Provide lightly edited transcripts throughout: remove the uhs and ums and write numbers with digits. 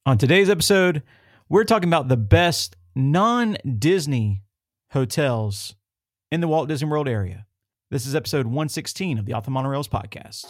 On today's episode, we're talking about the best non-Disney hotels in the Walt Disney World area. This is episode 116 of the Off the Monorails podcast.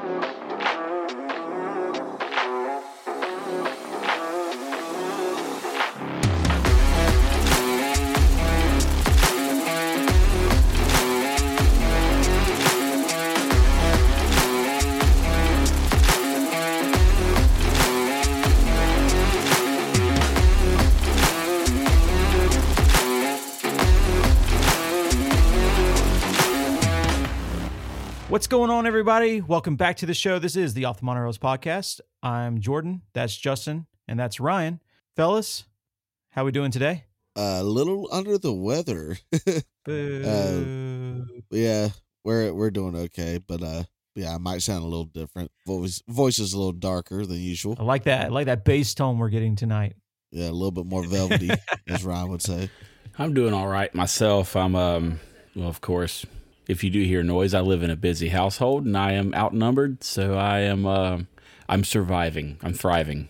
What's going on, everybody? Welcome back to the show. This is the Off the Monorails podcast. I'm Jordan. That's Justin. And that's Ryan. Fellas, how we doing today? A little under the weather. Boo. Yeah, we're doing okay, but yeah, I might sound a little different. Voice is a little darker than usual. I like that bass tone we're getting tonight. Yeah, a little bit more velvety, as Ryan would say. I'm doing all right myself. I'm well, of course, if you do hear noise, I live in a busy household and I am outnumbered, so I'm surviving. I'm thriving.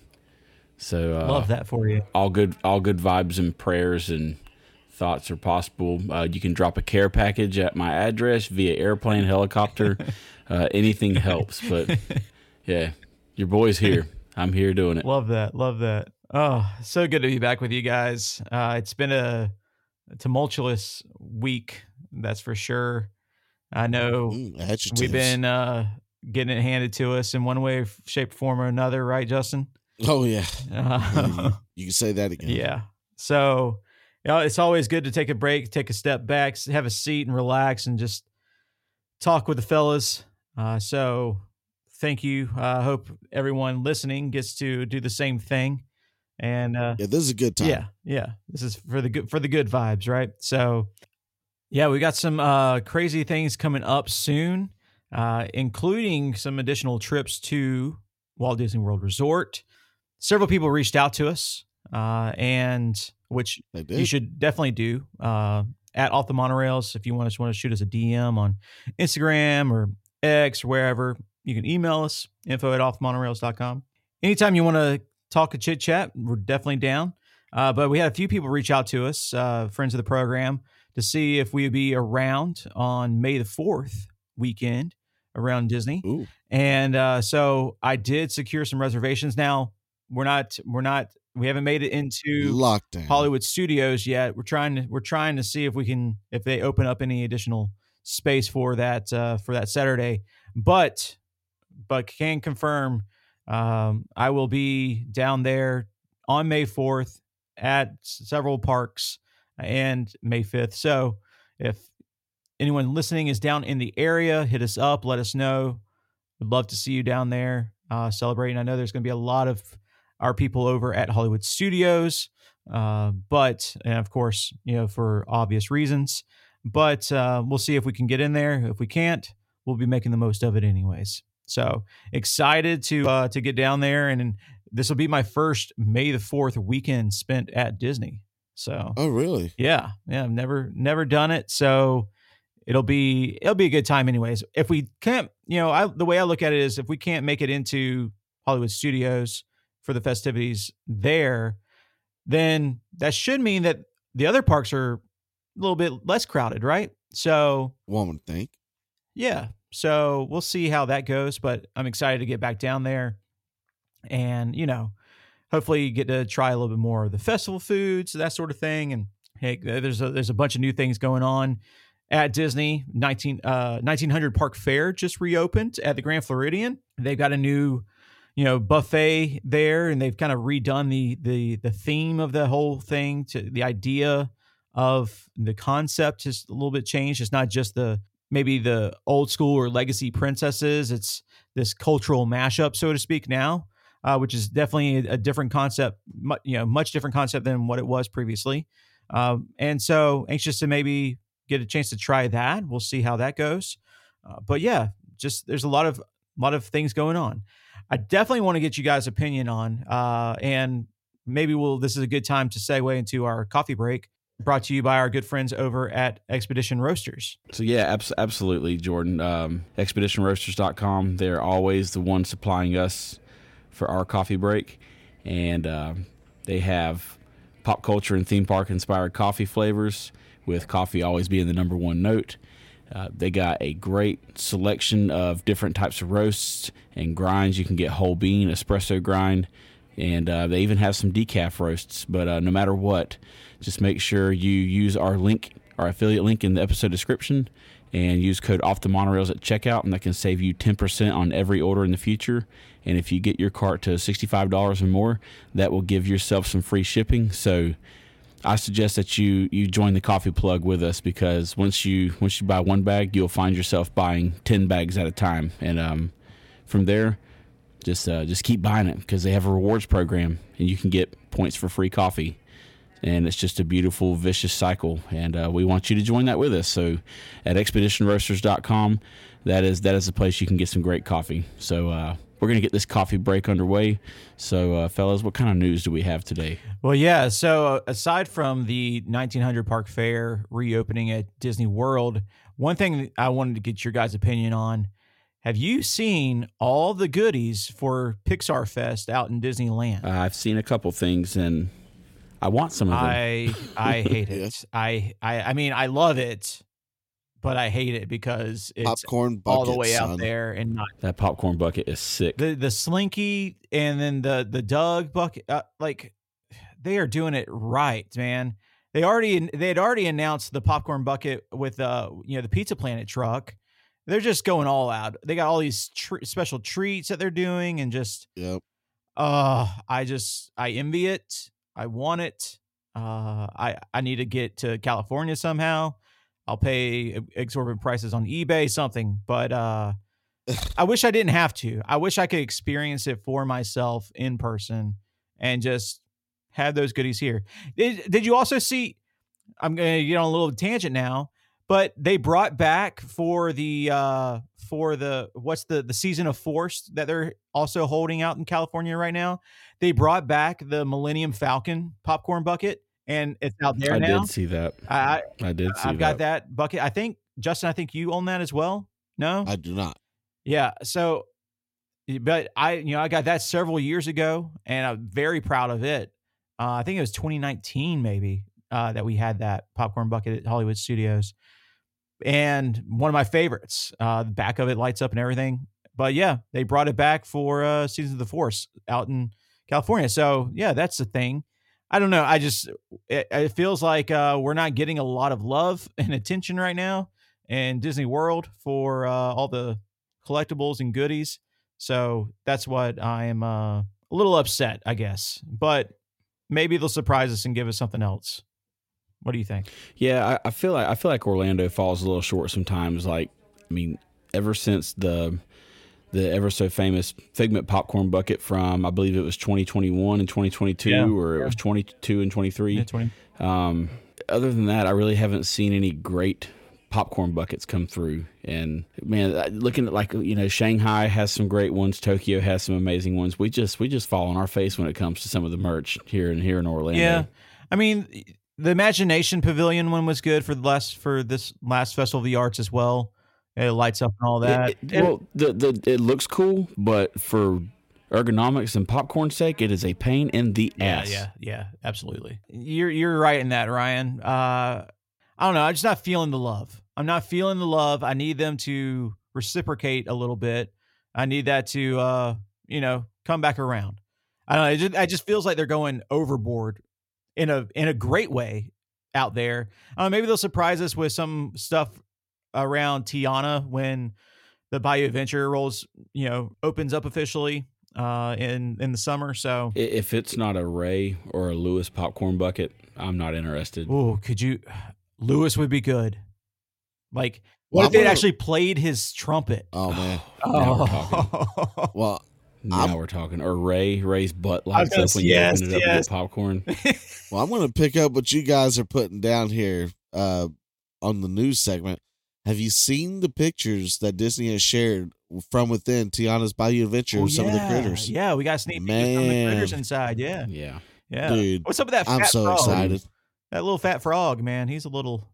So love that for you. All good vibes and prayers and thoughts are possible. You can drop a care package at my address via airplane, helicopter. Anything helps. But yeah, your boy's here. I'm here doing it. Love that. Oh, so good to be back with you guys. It's been a tumultuous week, that's for sure. I know we've been getting it handed to us in one way, shape, form, or another, right, Justin? Oh, yeah. You can say that again. Yeah. So, it's always good to take a break, take a step back, have a seat and relax and just talk with the fellas. So thank you. I hope everyone listening gets to do the same thing. And yeah, this is a good time. Yeah. This is for the good vibes, right? So yeah, we got some crazy things coming up soon, including some additional trips to Walt Disney World Resort. Several people reached out to us, and which you should definitely do at Off the Monorails. If you want to shoot us a DM on Instagram or X or wherever, you can email us, info@offthemonorails.com. Anytime you want to talk a chit chat, we're definitely down. But we had a few people reach out to us, friends of the program, to see if we would be around on May the 4th weekend around Disney. Ooh. And so I did secure some reservations. Now we haven't made it into lockdown Hollywood Studios yet. We're trying to see if they open up any additional space for that Saturday, but can confirm, I will be down there on May 4th at several parks and May 5th. So if anyone listening is down in the area, hit us up, let us know. We'd love to see you down there celebrating. I know there's going to be a lot of our people over at Hollywood Studios, but of course, for obvious reasons, but we'll see if we can get in there. If we can't, we'll be making the most of it anyways. So excited to get down there, and this will be my first May the 4th weekend spent at Disney. So, oh really? Yeah. I've never done it, so it'll be a good time anyways. If we can't, the way I look at it is, if we can't make it into Hollywood Studios for the festivities there, then that should mean that the other parks are a little bit less crowded, right? So one would think. Yeah. So we'll see how that goes, but I'm excited to get back down there and, hopefully get to try a little bit more of the festival foods, that sort of thing. And hey, there's a bunch of new things going on at Disney. 1900 Park Fair just reopened at the Grand Floridian. They've got a new, buffet there, and they've kind of redone the theme of the whole thing. To the idea of the concept is a little bit changed. It's not just maybe the old school or legacy princesses. It's this cultural mashup, so to speak, now. Which is definitely a different concept, much different concept than what it was previously. And so anxious to maybe get a chance to try that. We'll see how that goes. But yeah, just there's a lot of things going on. I definitely want to get you guys' opinion on, and maybe this is a good time to segue into our coffee break, brought to you by our good friends over at Expedition Roasters. So yeah, absolutely, Jordan. ExpeditionRoasters.com. They're always the ones supplying us for our coffee break. and they have pop culture and theme park inspired coffee flavors, with coffee always being the number one note. They got a great selection of different types of roasts and grinds. You can get whole bean, espresso grind, and they even have some decaf roasts. But no matter what, just make sure you use our link, our affiliate link in the episode description, and use code OFFTheMonorails at checkout, and that can save you 10% on every order in the future. And if you get your cart to $65 or more, that will give yourself some free shipping. So I suggest that you join the Coffee Plug with us, because once you buy one bag, you'll find yourself buying 10 bags at a time. And from there, just keep buying it, because they have a rewards program, and you can get points for free coffee. And it's just a beautiful, vicious cycle. And we want you to join that with us. So at expeditionroasters.com, that is the place you can get some great coffee. So we're going to get this coffee break underway. So, fellas, what kind of news do we have today? Well, yeah. So aside from the 1900 Park Fair reopening at Disney World, one thing that I wanted to get your guys' opinion on, have you seen all the goodies for Pixar Fest out in Disneyland? I've seen a couple things, and I want some of them. I hate it. Yes. I mean, I love it, but I hate it because it's Popcorn bucket, all the way out son. there and not That popcorn bucket is sick. the Slinky and then the Doug bucket. Like, they are doing it right, man. They had already announced the popcorn bucket with the Pizza Planet truck. They're just going all out. They got all these special treats that they're doing, and just Yep. I envy it. I want it. I need to get to California somehow. I'll pay exorbitant prices on eBay, something. But I wish I didn't have to. I wish I could experience it for myself in person and just have those goodies here. Did you also see? I'm going to get on a little tangent now, but they brought back for the what's the season of Force that they're also holding out in California right now. They brought back the Millennium Falcon popcorn bucket, and it's out there now. I did see that. I've got that bucket. I think, Justin, I think you own that as well. No, I do not. yeah. So, but I got that several years ago, and I'm very proud of it. I think it was 2019 maybe that we had that popcorn bucket at Hollywood Studios, and one of my favorites. The back of it lights up and everything. But yeah, they brought it back for Seasons of the Force out in California. So yeah, that's the thing. I don't know. It feels like we're not getting a lot of love and attention right now in Disney World for all the collectibles and goodies. So that's what I am a little upset, I guess. But maybe they'll surprise us and give us something else. What do you think? Yeah, I feel like Orlando falls a little short sometimes. Like, I mean, ever since the ever so famous Figment popcorn bucket from, I believe it was 2021 and 2022, or it was 22 and 23. Yeah, 20. Other than that, I really haven't seen any great popcorn buckets come through. And man, looking at Shanghai has some great ones. Tokyo has some amazing ones. We just fall on our face when it comes to some of the merch here in Orlando. Yeah, I mean, the Imagination Pavilion one was good for this last Festival of the Arts as well. It lights up and all that. It looks cool, but for ergonomics and popcorn's sake, it is a pain in the ass. Yeah, absolutely. You're right in that, Ryan. I don't know. I'm just not feeling the love. I'm not feeling the love. I need them to reciprocate a little bit. I need that to come back around. I don't know. It just feels like they're going overboard in a great way out there. Maybe they'll surprise us with some stuff around Tiana when the Bayou Adventure opens up officially in the summer. So if it's not a Ray or a Lewis popcorn bucket, I'm not interested. Oh, Lewis would be good. Like, what if they actually played his trumpet? Oh man. Now we're talking. Well, now we're talking. Or Ray's butt lights up when you open it up and get popcorn. Well, I'm going to pick up what you guys are putting down here on the news segment. Have you seen the pictures that Disney has shared from within Tiana's Bayou Adventure with some of the critters? Yeah, we got sneak peeks from the critters inside. Yeah. Dude, what's up with that fat I'm so frog? excited. That little fat frog, man. He's a little.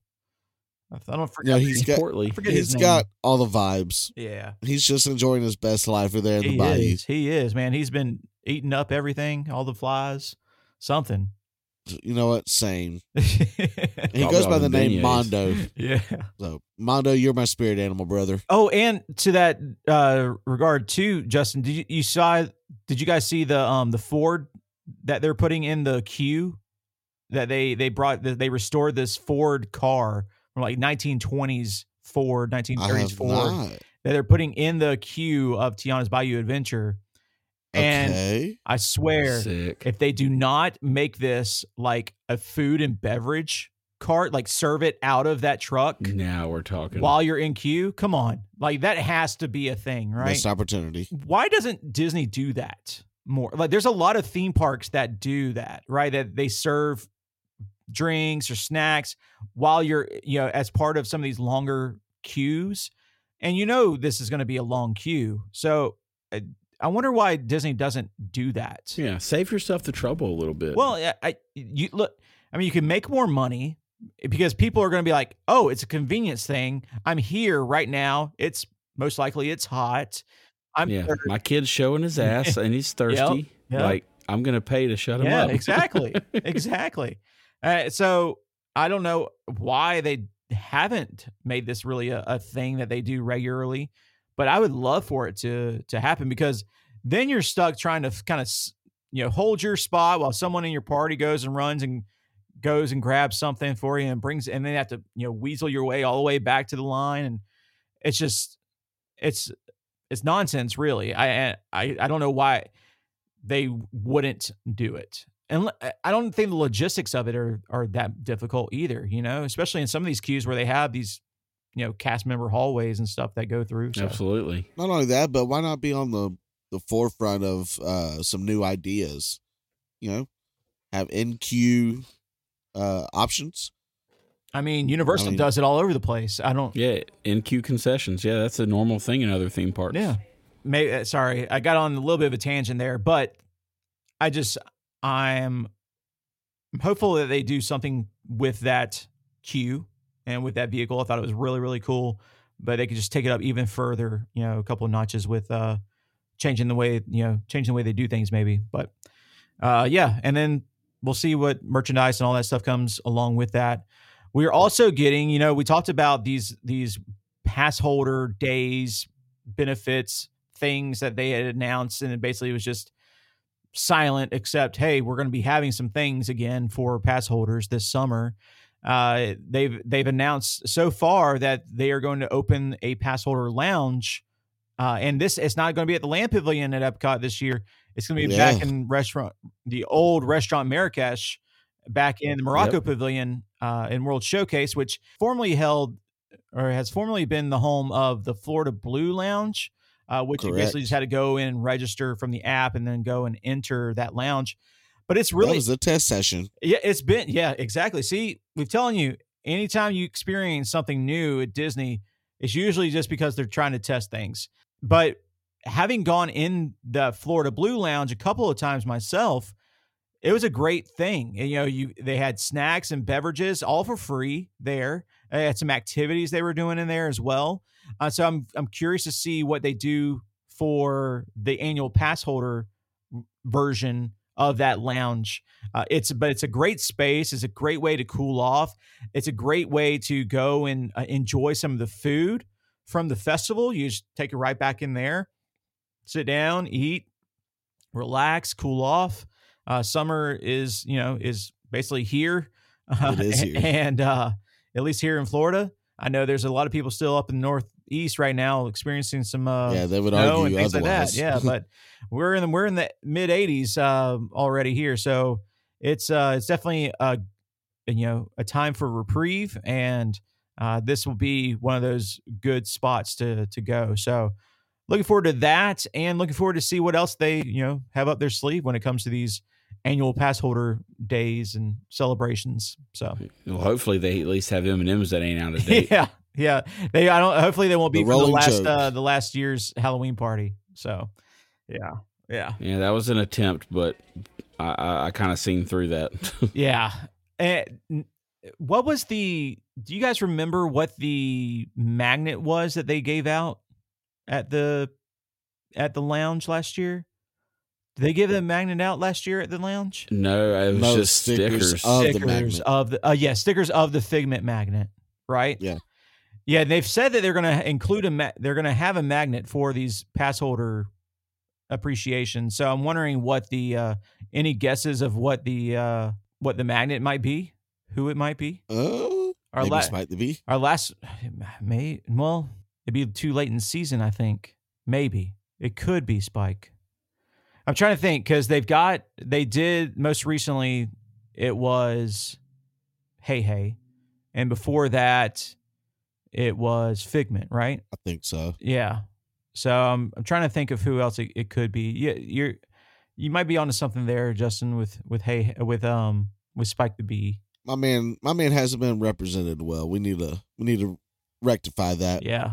I don't forget. No, he's got all the vibes. Yeah. He's just enjoying his best life over there in the bayou. He is, man. He's been eating up everything, all the flies, something. You know what? Same. Yeah. He Probably goes by all the the name beignets. Mondo. So Mondo, you're my spirit animal, brother. Oh, and to that regard too, Justin, did you guys see the Ford that they're putting in the queue? That they restored this Ford car from like 1920s Ford, I 1930s have Ford not. that they're putting in the queue of Tiana's Bayou Adventure. And Okay. I swear, Sick. if they do not make this like a food and beverage cart, like serve it out of that truck Now we're talking. while you're in queue, come on. Like that has to be a thing, right? Missed opportunity. Why doesn't Disney do that more? Like there's a lot of theme parks that do that, right? That they serve drinks or snacks while you're, as part of some of these longer queues. And this is going to be a long queue. So I wonder why Disney doesn't do that. Yeah, save yourself the trouble a little bit. Well, you can make more money because people are going to be like, oh, it's a convenience thing. I'm here right now. It's most likely it's hot. yeah, my kid's showing his ass and he's thirsty. Yep. Like, I'm going to pay to shut him up. Exactly. Exactly. So I don't know why they haven't made this really a thing that they do regularly, but I would love for it to happen, because then you're stuck trying to kind of, hold your spot while someone in your party goes and grabs something for you and brings, and then you have to, weasel your way all the way back to the line. And it's just, it's nonsense, really. I don't know why they wouldn't do it. And I don't think the logistics of it are that difficult either, especially in some of these queues where they have these, cast member hallways and stuff that go through. So. Absolutely. Not only that, but why not be on the forefront of some new ideas? Have in queue options. I mean, Universal does it all over the place. Yeah, in-queue concessions. Yeah, that's a normal thing in other theme parks. Yeah. Sorry, I got on a little bit of a tangent there, but I'm hopeful that they do something with that queue and with that vehicle. I thought it was really, really cool, but they could just take it up even further, a couple of notches with changing the way they do things maybe. But yeah, and then we'll see what merchandise and all that stuff comes along with that. We're also getting, we talked about these pass holder days, benefits, things that they had announced, and it basically was just silent, except, hey, we're going to be having some things again for pass holders this summer. They've announced so far that they are going to open a pass holder lounge, and it's not going to be at the Land Pavilion at Epcot this year. It's going to be back in the old restaurant Marrakesh, back in the Morocco Pavilion in World Showcase, which has formerly been the home of the Florida Blue Lounge, which you basically just had to go in and register from the app and then go and enter that lounge. But it's really, that was a test session. Yeah, exactly. See, we're telling you, anytime you experience something new at Disney, it's usually just because they're trying to test things. But having gone in the Florida Blue Lounge a couple of times myself, it was a great thing. And, they had snacks and beverages all for free there. They had some activities they were doing in there as well. So I'm curious to see what they do for the annual pass holder version of that lounge. It's a great space. It's a great way to cool off. It's a great way to go and enjoy some of the food from the festival. You just take it right back in there, sit down, eat, relax, cool off. Summer is basically here. It is here. And at least here in Florida, I know there's a lot of people still up in the Northeast right now experiencing some they would snow argue and things otherwise. like that. Yeah, but we're in the mid 80s already here, so it's definitely a time for reprieve, and this will be one of those good spots to go. So looking forward to that, and looking forward to see what else they have up their sleeve when it comes to these annual pass holder days and celebrations. So well, hopefully they at least have M&Ms that ain't out of date. yeah. Hopefully they won't be from the last year's Halloween party. So yeah. That was an attempt, but I kind of seen through that. Yeah. And what was do you guys remember what the magnet was that they gave out at the lounge last year? Did they give the magnet out last year at the lounge? No, it was No, just stickers. of the Stickers magnet. of the stickers of the Figment magnet, right? Yeah. Yeah, they've said that they're going to include they're going to have a magnet for these pass holder appreciation. So I'm wondering what the any guesses of what the magnet might be, who it might be. Our Maybe Spike the Bee. Our last it'd be too late in the season, I think. Maybe it could be Spike. I'm trying to think because they did most recently. It was Hey Hey, and before that, it was Figment, right? I think so. Yeah. So I'm trying to think of who else it could be. Yeah, you might be onto something there, Justin, with Spike the Bee. My man hasn't been represented well. We need to rectify that. Yeah.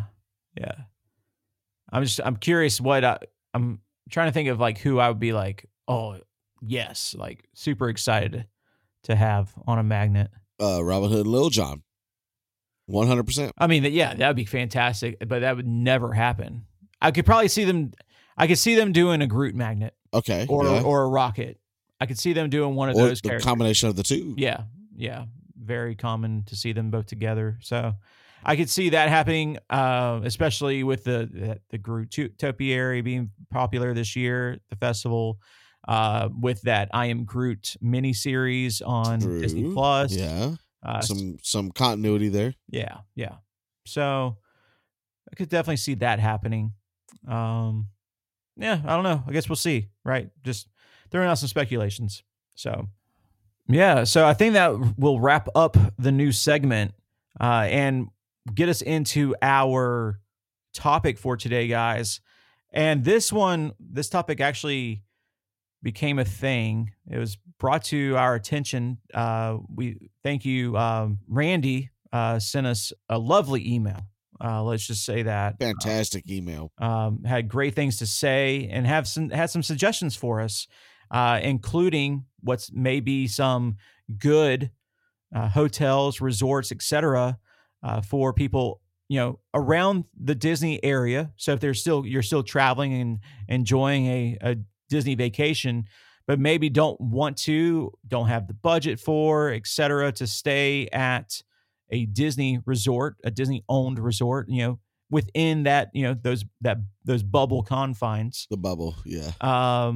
I'm curious what I'm trying to think of, like who I would be like, oh yes, like super excited to have on a magnet. Robin Hood and Lil Jon. 100%. I mean, yeah, that would be fantastic, but that would never happen. I could probably see them. I could see them doing a Groot magnet, Okay. or a Rocket. I could see them doing one of or those the characters. combination of the two. Yeah. Very common to see them both together. So I could see that happening, especially with the Groot topiary being popular this year at the festival, with that I Am Groot miniseries on Disney Plus. Yeah. Some continuity there. Yeah. So I could definitely see that happening. Yeah, I don't know. I guess we'll see, right? Just throwing out some speculations. So, yeah. So I think that will wrap up the new segment and get us into our topic for today, guys. And this topic actually became a thing. It was brought to our attention. We thank you. Randy sent us a lovely email. Let's just say that. Fantastic email. Had great things to say and had some suggestions for us, including what's maybe some good hotels, resorts, etc. For people, around the Disney area. So if you're still traveling and enjoying a Disney vacation, but maybe don't have the budget for, etc., to stay at a Disney resort, a Disney owned resort, within that, those bubble confines. The bubble. Yeah.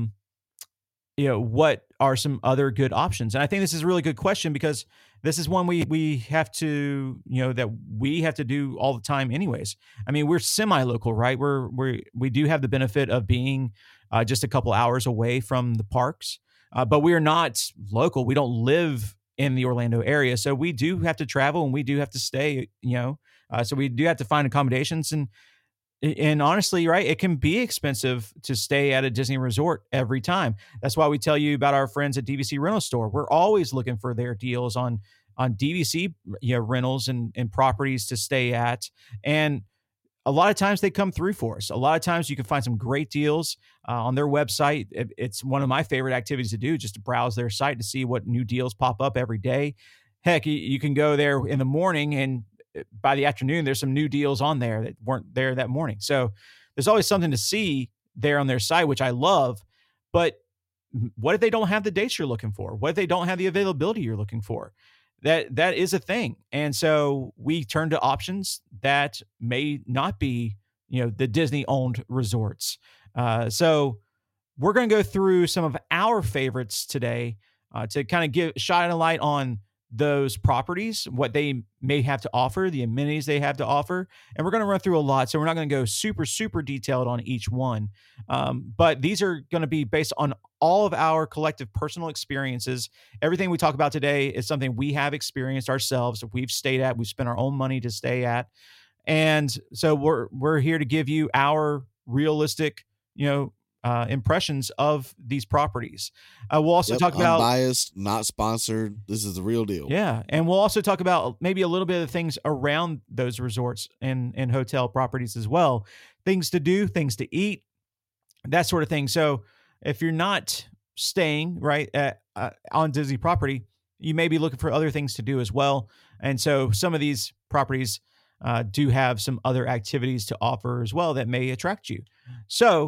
What are some other good options? And I think this is a really good question because this is one we have to, that we have to do all the time anyways. I mean, we're semi-local, right? We do have the benefit of being just a couple hours away from the parks, but we are not local. We don't live in the Orlando area. So we do have to travel and we do have to stay, so we do have to find accommodations and honestly, right, it can be expensive to stay at a Disney resort every time. That's why we tell you about our friends at DVC Rental Store. We're always looking for their deals on DVC rentals and properties to stay at. And a lot of times they come through for us. A lot of times you can find some great deals on their website. It's one of my favorite activities to do, just to browse their site to see what new deals pop up every day. Heck, you can go there in the morning and by the afternoon, there's some new deals on there that weren't there that morning. So there's always something to see there on their site, which I love. But what if they don't have the dates you're looking for? What if they don't have the availability you're looking for? That is a thing. And so we turn to options that may not be, the Disney owned resorts. So we're going to go through some of our favorites today to kind of shine a light on those properties, what they may have to offer, the amenities they have to offer. And we're going to run through a lot. So we're not going to go super, super detailed on each one. But these are going to be based on all of our collective personal experiences. Everything we talk about today is something we have experienced ourselves. We've stayed at, we've spent our own money to stay at. And so we're here to give you our realistic, impressions of these properties. We'll also talk about unbiased, not sponsored. This is the real deal. Yeah. And we'll also talk about maybe a little bit of things around those resorts and hotel properties as well. Things to do, things to eat, that sort of thing. So if you're not staying right on Disney property, you may be looking for other things to do as well. And so some of these properties do have some other activities to offer as well that may attract you. So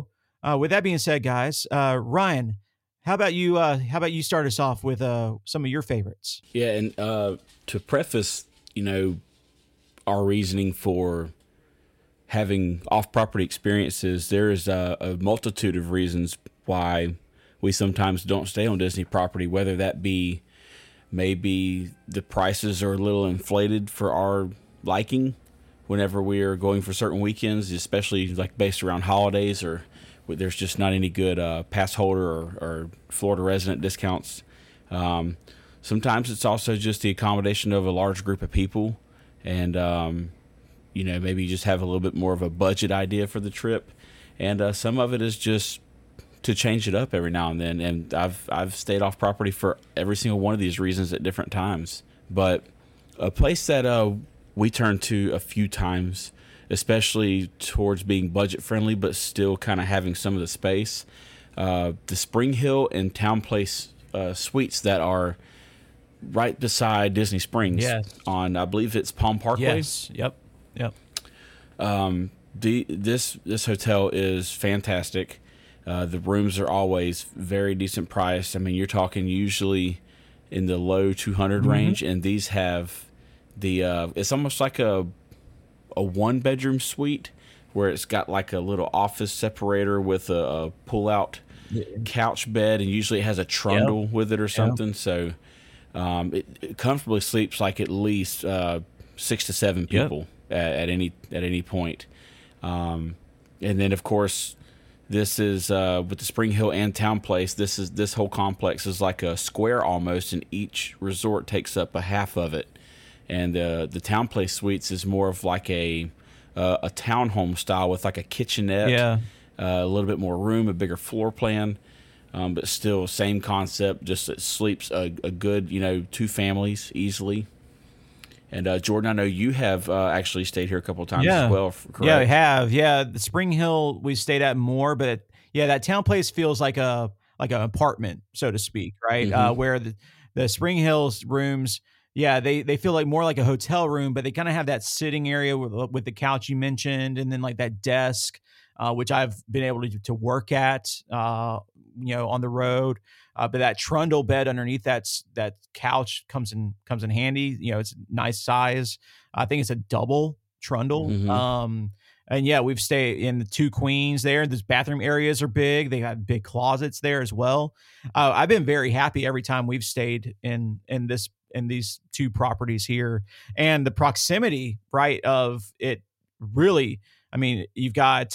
With that being said, guys, Ryan, how about you? How about you start us off with some of your favorites? Yeah, and to preface, our reasoning for having off-property experiences, there is a multitude of reasons why we sometimes don't stay on Disney property, whether that be maybe the prices are a little inflated for our liking whenever we are going for certain weekends, especially like based around holidays, or there's just not any good pass holder or Florida resident discounts. Sometimes it's also just the accommodation of a large group of people, and maybe you just have a little bit more of a budget idea for the trip, and some of it is just to change it up every now and then. And I've stayed off property for every single one of these reasons at different times. But a place that we turn to a few times, especially towards being budget friendly but still kind of having some of the space, the Spring Hill and Town Place suites that are right beside Disney Springs. Yes. On, I believe it's Palm Parkway. Yes. Yep. This hotel is fantastic. The rooms are always very decent priced. I mean, you're talking usually in the low 200 range, and these have it's almost like a 1-bedroom suite where it's got like a little office separator with a pull-out couch bed, and usually it has a trundle with it or something. So it comfortably sleeps like at least 6 to 7 people at any point. And then, of course, this is with the Spring Hill and Town Place. This whole complex is like a square almost, and each resort takes up a half of it. And the Town Place Suites is more of like a townhome style with like a kitchenette, a little bit more room, a bigger floor plan, but still same concept. Just it sleeps a good 2 families easily. And Jordan, I know you have actually stayed here a couple of times as well. Correct? Yeah, I have. Yeah, the Spring Hill we stayed at more, but that Town Place feels like an apartment, so to speak, right? Where the Spring Hill's rooms, they feel like more like a hotel room, but they kind of have that sitting area with the couch you mentioned, and then like that desk, which I've been able to work at, on the road. But that trundle bed underneath that couch comes in handy. It's a nice size. I think it's a double trundle. And we've stayed in the 2 queens there. Those bathroom areas are big. They got big closets there as well. I've been very happy every time we've stayed in these 2 properties here, and the proximity, right, of it really. I mean, you've got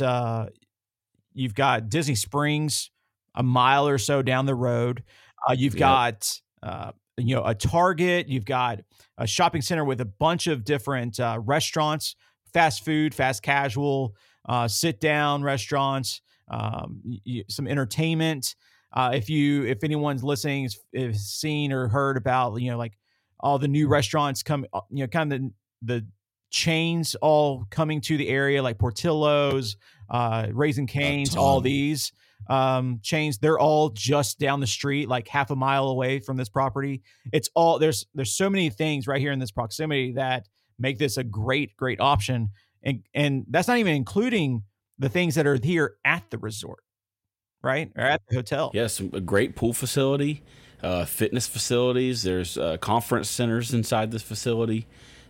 Disney Springs a mile or so down the road. You've got a Target. You've got a shopping center with a bunch of different restaurants, fast food, fast casual, sit down restaurants, some entertainment. If anyone's listening has seen or heard about like all the new restaurants kind of the chains all coming to the area, like Portillo's, Raising Cane's, all these chains, they're all just down the street, like half a mile away from this property. It's all there's so many things right here in this proximity that make this a great option, and that's not even including the things that are here at the resort, right, or at the hotel. Yes, a great pool facility, fitness facilities. There's conference centers inside this facility.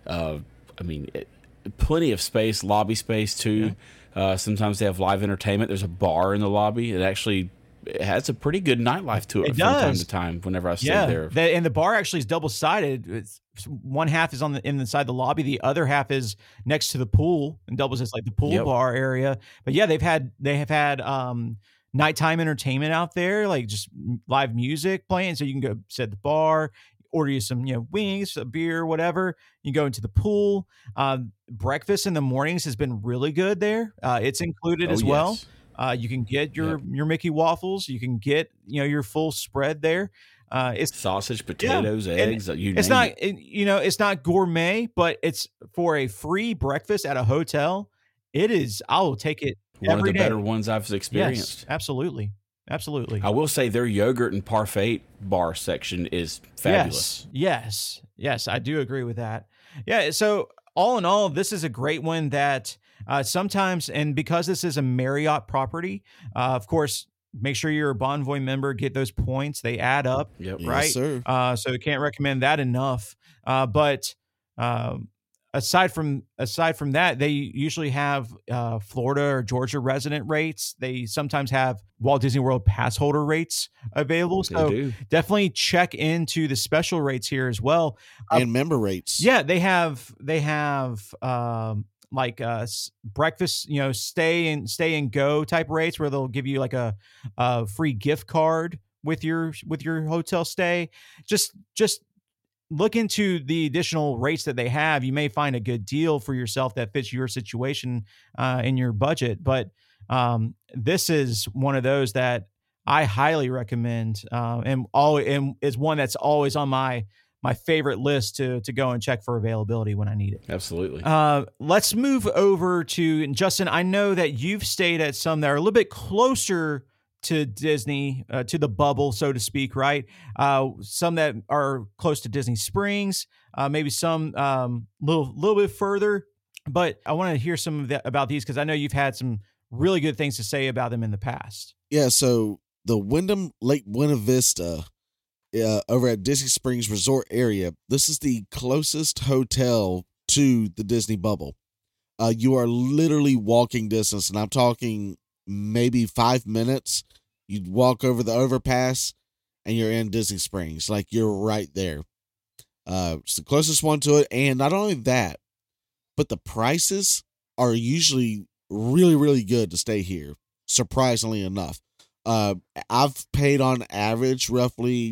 Plenty of space, lobby space too. Sometimes they have live entertainment. There's a bar in the lobby. It has a pretty good nightlife to it from time to time whenever I stay there. And the bar actually is double-sided. One half is inside the lobby. The other half is next to the pool and doubles as like the pool bar area. But they have had nighttime entertainment out there, like just live music playing. So you can go sit at the bar, order you some wings, a beer, whatever. You go into the pool. Breakfast in the mornings has been really good there. It's included as well. You can get your Mickey waffles. You can get your full spread there. It's sausage, potatoes, eggs. It's not gourmet, but it's for a free breakfast at a hotel. It is. I will take it one every of the day. better ones I've experienced. Yes, absolutely. I will say their yogurt and parfait bar section is fabulous. Yes, I do agree with that. Yeah. So all in all, this is a great one that Sometimes, and because this is a Marriott property, of course, make sure you're a Bonvoy member, get those points. They add up, Yep. Yes, right? sir. So can't recommend that enough. But aside from that, they usually have Florida or Georgia resident rates. They sometimes have Walt Disney World pass holder rates available. They So do. definitely check into the special rates here as well. And member rates. Yeah, they have breakfast, stay and go type rates where they'll give you like a free gift card with your hotel stay. Just look into the additional rates that they have. You may find a good deal for yourself that fits your situation in your budget. But this is one of those that I highly recommend, and is one that's always on my favorite list to go and check for availability when I need it. Absolutely. Let's move over to Justin. I know that you've stayed at some that are a little bit closer to Disney, to the bubble, so to speak, right? Some that are close to Disney Springs, maybe some little bit further. But I want to hear some of that about these because I know you've had some really good things to say about them in the past. Yeah, so the Wyndham Lake Buena Vista over at Disney Springs Resort area, this is the closest hotel to the Disney bubble. You are literally walking distance, and I'm talking maybe 5 minutes. You walk over the overpass, and you're in Disney Springs. Like, you're right there. It's the closest one to it, and not only that, but the prices are usually really, really good to stay here, surprisingly enough. I've paid on average roughly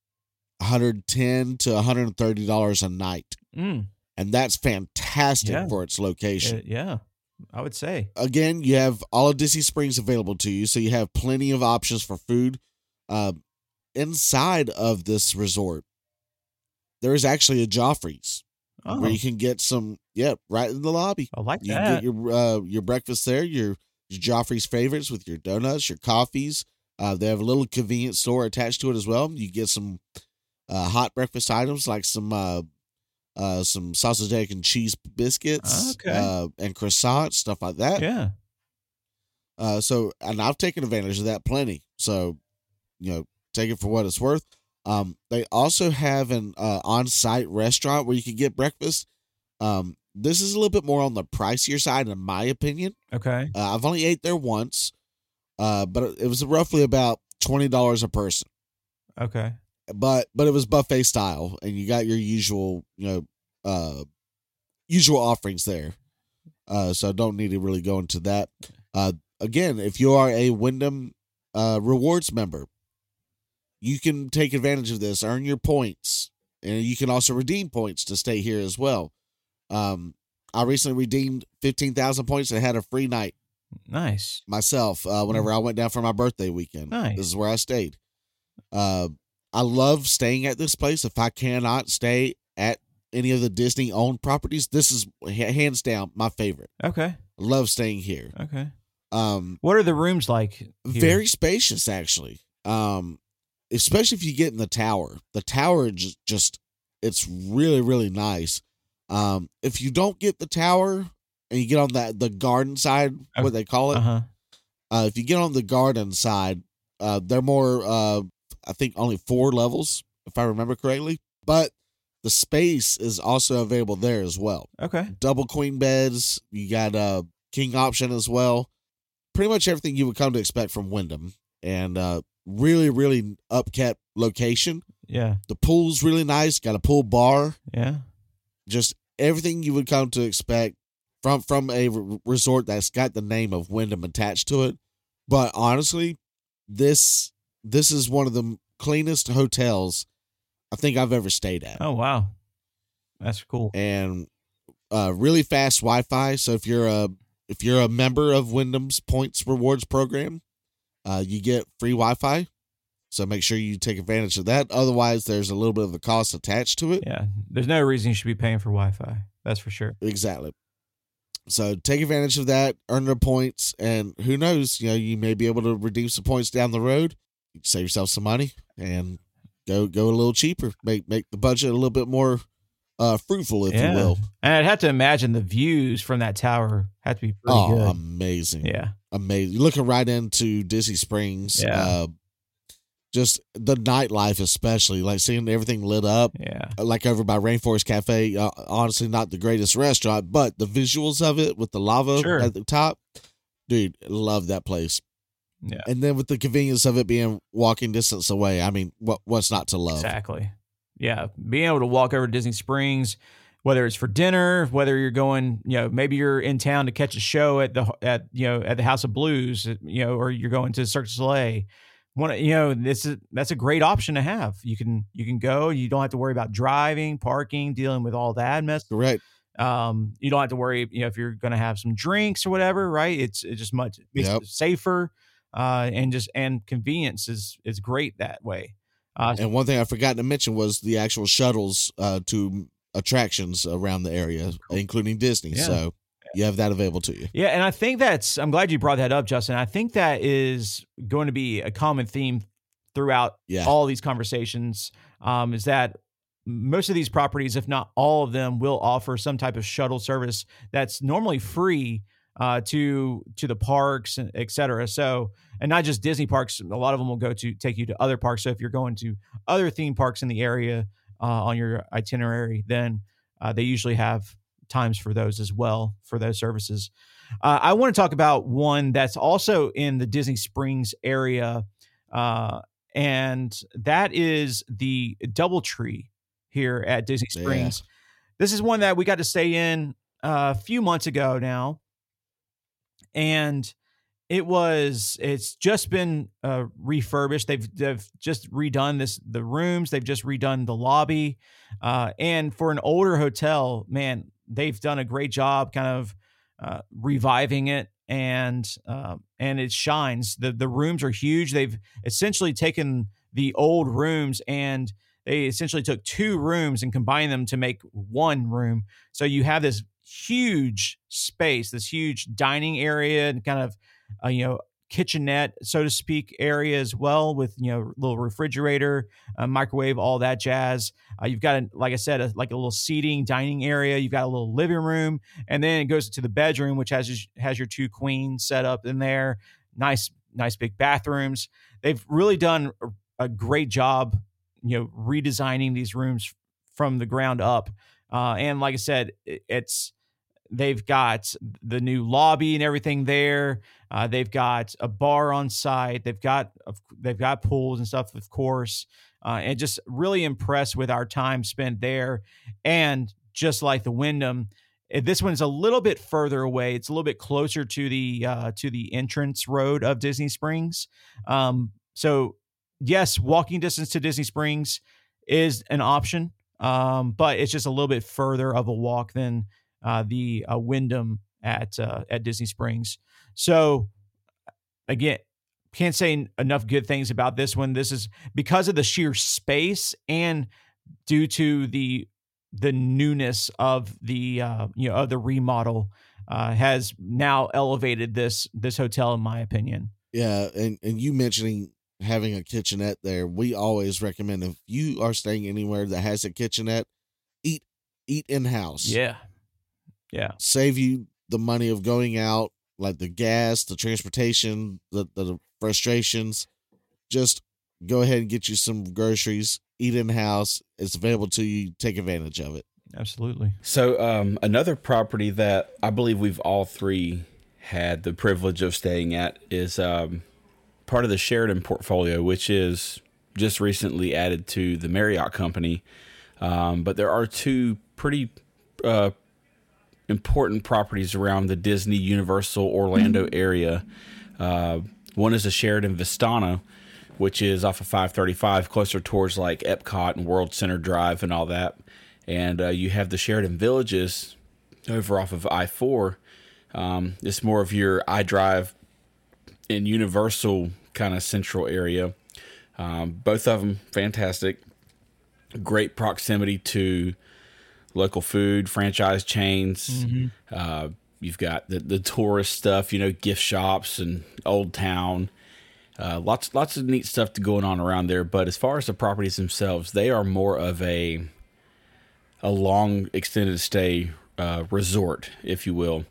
$110 to $130 a night. And that's fantastic for its location. Yeah, I would say. Again, you have all of Disney Springs available to you, so you have plenty of options for food. Inside of this resort, there is actually a Joffrey's where you can get some, right in the lobby. I like You that. get your breakfast there, your Joffrey's favorites with your donuts, your coffees. They have a little convenience store attached to it as well. You get some hot breakfast items like some sausage, egg, and cheese biscuits, and croissants, stuff like that. Yeah. And I've taken advantage of that plenty. So, take it for what it's worth. They also have an on-site restaurant where you can get breakfast. This is a little bit more on the pricier side, in my opinion. Okay. I've only ate there once, but it was roughly about $20 a person. Okay. But it was buffet style, and you got your usual offerings there. So I don't need to really go into that. Again, if you are a Wyndham Rewards member, you can take advantage of this, earn your points, and you can also redeem points to stay here as well. I recently redeemed 15,000 points and had a free night. Nice. Myself, whenever I went down for my birthday weekend. Nice. This is where I stayed. I love staying at this place. If I cannot stay at any of the Disney-owned properties, this is hands down my favorite. Okay. I love staying here. Okay. What are the rooms like here? Very spacious, actually. Especially if you get in the tower. The tower just it's really, really nice. If you don't get the tower and you get on the garden side, what they call it. If you get on the garden side, they're more I think only 4 levels, if I remember correctly. But the space is also available there as well. Okay. Double queen beds. You got a king option as well. Pretty much everything you would come to expect from Wyndham. And really, really upkept location. Yeah. The pool's really nice. Got a pool bar. Yeah. Just everything you would come to expect from a resort that's got the name of Wyndham attached to it. But honestly, this is one of the cleanest hotels I think I've ever stayed at. Oh, wow. That's cool. And really fast Wi-Fi. So if you're a member of Wyndham's Points Rewards program, you get free Wi-Fi. So make sure you take advantage of that. Otherwise, there's a little bit of a cost attached to it. Yeah. There's no reason you should be paying for Wi-Fi. That's for sure. Exactly. So take advantage of that, earn the points, and who knows, you may be able to redeem some points down the road. You can save yourself some money and go a little cheaper. Make the budget a little bit more fruitful, if you will. And I'd have to imagine the views from that tower have to be pretty good. Amazing. Yeah. Amazing. Looking right into Disney Springs. Yeah. Just the nightlife, especially, like seeing everything lit up. Yeah. Like over by Rainforest Cafe. Honestly, not the greatest restaurant, but the visuals of it with the lava at the top. Dude, love that place. Yeah. And then with the convenience of it being walking distance away, I mean, what's not to love? Exactly. Yeah. Being able to walk over to Disney Springs, whether it's for dinner, whether you're going, maybe you're in town to catch a show at the House of Blues, or you're going to Cirque du Soleil. That's a great option to have. You can go. You don't have to worry about driving, parking, dealing with all that mess. Right. You don't have to worry, if you're going to have some drinks or whatever. Right. It's just much safer, and convenience is great that way. And one thing I forgot to mention was the actual shuttles to attractions around the area, including Disney. Yeah. So you have that available to you. Yeah, and I think I'm glad you brought that up, Justin. I think that is going to be a common theme throughout all these conversations, is that most of these properties, if not all of them, will offer some type of shuttle service that's normally free to the parks, et cetera. So, and not just Disney parks, a lot of them will take you to other parks. So if you're going to other theme parks in the area on your itinerary, then they usually have times for those as well, for those services. I want to talk about one that's also in the Disney Springs area, and that is the DoubleTree here at Disney Springs. Yeah. This is one that we got to stay in a few months ago now, and it's just been refurbished. They've just redone the rooms. They've just redone the lobby, and for an older hotel, man, they've done a great job kind of reviving it, and it shines. The rooms are huge. They've essentially taken the old rooms and they essentially took 2 rooms and combined them to make one room. So you have this huge space, this huge dining area, and kind of kitchenette, so to speak, area as well, with little refrigerator, microwave, all that jazz. You've got like I said, a little seating dining area. You've got a little living room, and then it goes to the bedroom, which has your 2 queens set up in there. Nice big bathrooms. They've really done a great job, redesigning these rooms from the ground up. And like I said, they've got the new lobby and everything there. They've got a bar on site. They've got pools and stuff, of course. And just really impressed with our time spent there. And just like the Wyndham, this one's a little bit further away. It's a little bit closer to the entrance road of Disney Springs. So yes, walking distance to Disney Springs is an option, but it's just a little bit further of a walk than the Wyndham at Disney Springs. So again, can't say enough good things about this one. This is because of the sheer space and due to the newness of the of the remodel, has now elevated this hotel, in my opinion. Yeah, and you mentioning having a kitchenette there, we always recommend, if you are staying anywhere that has a kitchenette, eat in-house. Yeah. Save you the money of going out, like the gas, the transportation, the frustrations. Just go ahead and get you some groceries, eat in-house. It's available to you. Take advantage of it. Absolutely. So another property that I believe we've all 3 had the privilege of staying at is part of the Sheraton portfolio, which is just recently added to the Marriott company. But there are 2 pretty important properties around the Disney Universal Orlando area. One is the Sheraton Vistana, which is off of 535, closer towards like Epcot and World Center Drive and all that. And you have the Sheraton Villages over off of I-4. It's more of your iDrive and Universal kind of central area. Both of them fantastic. Great proximity to local food, franchise chains. Mm-hmm. You've got the tourist stuff, gift shops and Old Town. Lots of neat stuff going on around there. But as far as the properties themselves, they are more of a long extended stay resort, if you will.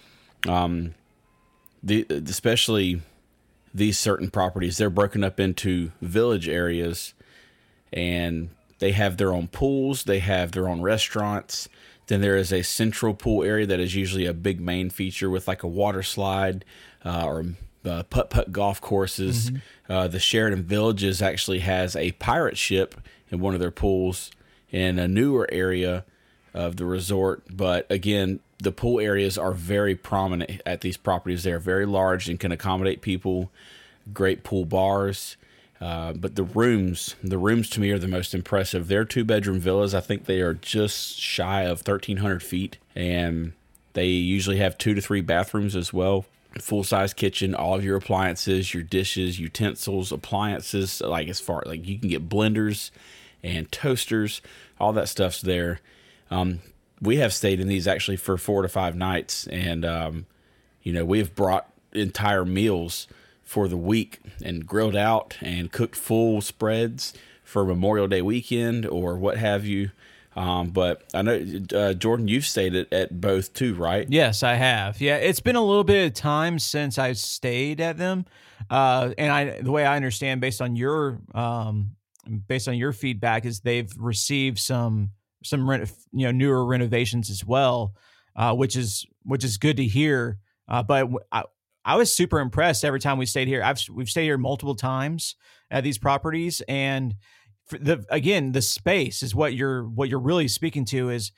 Especially these certain properties, they're broken up into village areas, and they have their own pools, they have their own restaurants. Then there is a central pool area that is usually a big main feature with like a water slide or putt-putt golf courses. The Sheraton Villages actually has a pirate ship in one of their pools in a newer area of the resort. But again, the pool areas are very prominent at these properties. They are very large and can accommodate people. Great pool bars. But the rooms to me are the most impressive. They're 2-bedroom villas. I think they are just shy of 1,300 feet, and they usually have 2 to 3 bathrooms as well. Full-size kitchen, all of your appliances, your dishes, utensils, appliances. Like as far like you can get blenders and toasters, all that stuff's there. We have stayed in these actually for 4 to 5 nights, and we have brought entire meals for the week and grilled out and cooked full spreads for Memorial Day weekend or what have you. But I know, Jordan, you've stayed at both too, right? Yes, I have. Yeah, it's been a little bit of time since I've stayed at them. And the way I understand, based on your feedback, is they've received some newer renovations as well, which is good to hear. But I was super impressed every time we stayed here. We've stayed here multiple times at these properties, and the space is what you're really speaking to, is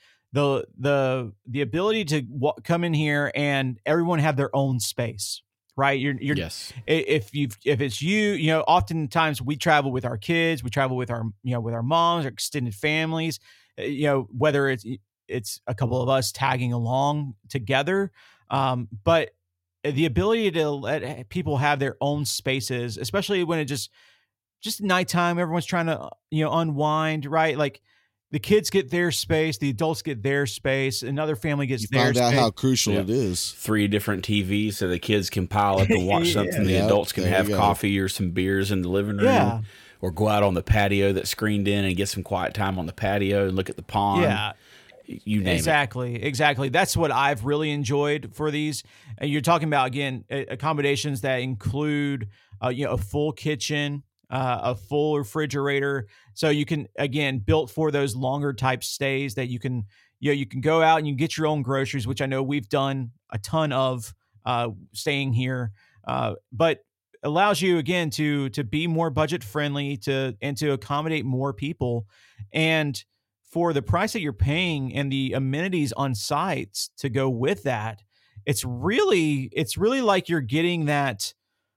the ability to come in here and everyone have their own space, right? You're Yes. If it's oftentimes we travel with our kids, we travel with our moms, our extended families, whether it's a couple of us tagging along together, but the ability to let people have their own spaces, especially when it just nighttime, everyone's trying to, unwind, right? Like the kids get their space, the adults get their space, another family gets their space. Find out how crucial it is. 3 different TVs so the kids can pile up and watch something. The adults can have coffee or some beers in the living room, or go out on the patio that's screened in and get some quiet time on the patio and look at the pond. Yeah. You name it. Exactly. That's what I've really enjoyed for these. And you're talking about, again, accommodations that include, a full kitchen, a full refrigerator. So you can, again, built for those longer type stays that you can go out and you can get your own groceries, which I know we've done a ton of staying here. But allows you, again, to be more budget friendly, and to accommodate more people. And for the price that you're paying and the amenities on sites to go with that, it's really like you're getting that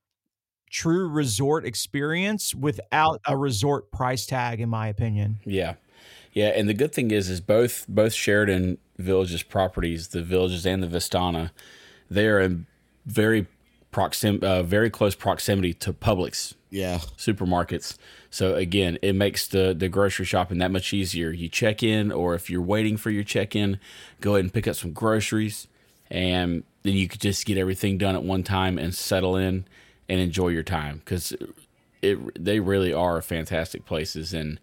true resort experience without a resort price tag, in my opinion. Yeah. And the good thing is both Sheraton Villages properties, the Villages and the Vistana, they are in very close proximity to Publix. Yeah. Supermarkets. So again, it makes the grocery shopping that much easier. You check in, or if you're waiting for your check-in, go ahead and pick up some groceries, and then you could just get everything done at one time and settle in and enjoy your time, because they really are fantastic places. And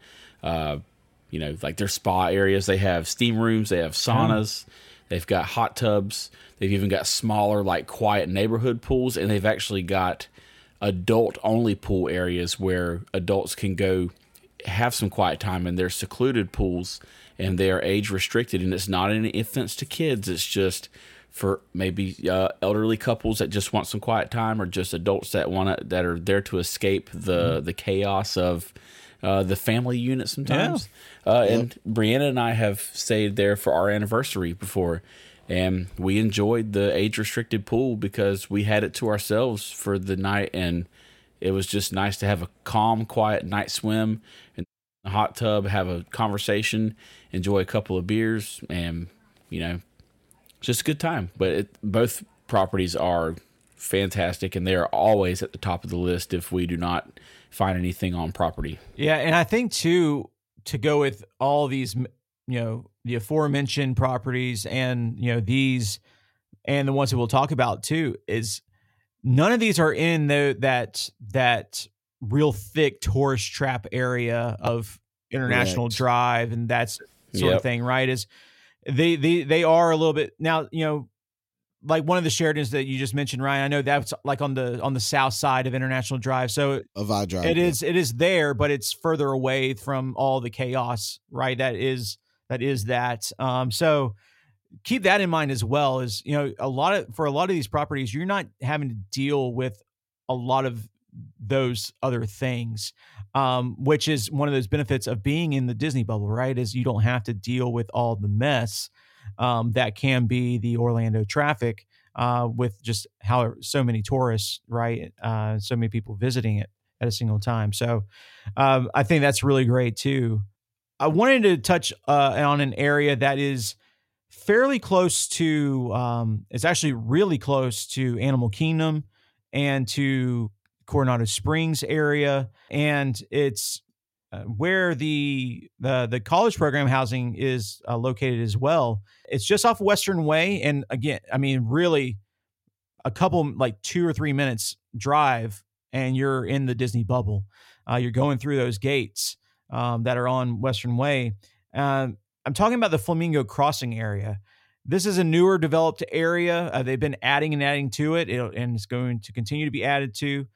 like their spa areas, they have steam rooms, they have saunas, they've got hot tubs, they've even got smaller, like quiet neighborhood pools, and they've actually got adult-only pool areas where adults can go have some quiet time in their secluded pools, and they are age-restricted, and it's not any offense to kids. It's just for maybe elderly couples that just want some quiet time, or just adults that are there to escape the chaos of the family unit sometimes. And Brianna and I have stayed there for our anniversary before, and we enjoyed the age-restricted pool because we had it to ourselves for the night, and it was just nice to have a calm, quiet night swim in a hot tub, have a conversation, enjoy a couple of beers, and, just a good time. But both properties are fantastic, and they are always at the top of the list if we do not find anything on property. Yeah, and I think, too, to go with all these, the aforementioned properties and, these and the ones that we'll talk about too, is none of these are in that real thick tourist trap area of International Drive. And that's sort of thing, right? Is they are a little bit now, like one of the Sheratons that you just mentioned, Ryan. I know that's like on the south side of International Drive, so of I Drive. It is there, but it's further away from all the chaos, right? That is that. So keep that in mind as well. Is for a lot of these properties, you're not having to deal with a lot of those other things, which is one of those benefits of being in the Disney bubble, right? Is you don't have to deal with all the mess that can be the Orlando traffic with just how so many tourists, right? So many people visiting it at a single time. So I think that's really great too. I wanted to touch on an area that is fairly close to, it's actually really close to Animal Kingdom and to Coronado Springs area. And it's where the college program housing is located as well. It's just off Western Way. And again, I mean, really a couple, like 2 or 3 minutes drive and you're in the Disney bubble. You're going through those gates that are on Western Way. I'm talking about the Flamingo Crossing area. This is a newer developed area. They've been adding to it, and it's going to continue to be added to.